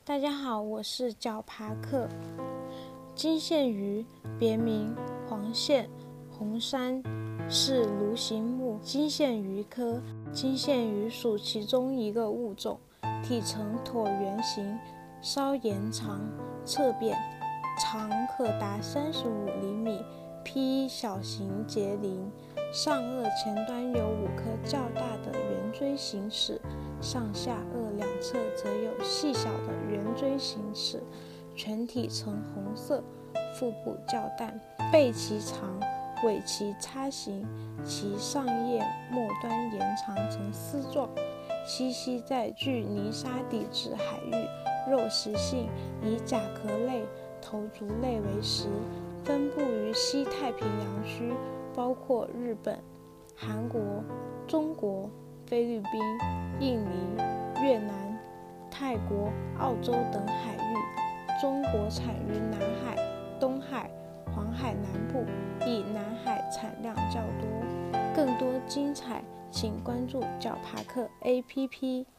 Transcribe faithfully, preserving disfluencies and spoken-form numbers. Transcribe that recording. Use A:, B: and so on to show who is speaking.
A: 大家好，我是角爬克。金线鱼别名黄线、红山，是鲈形目金线鱼科金线鱼属其中一个物种，体呈椭圆形，稍延长，侧扁，长可达三十五厘米，披小型节鳞，上颚前端有五颗较大的圆锥形齿，上下颚两侧则有细小的圆锥形齿，全体呈红色，腹部较淡，背鳍长，尾鳍叉形，其上叶末端延长成丝状，栖息在具泥沙底质海域，肉食性，以甲壳类、头足类为食，分布于西太平洋区，包括日本、韩国、中国、菲律宾、印尼、越南、泰国、澳洲等海域。中国产于南海、东海、黄海南部，以南海产量较多。更多精彩，请关注角爬克 A P P。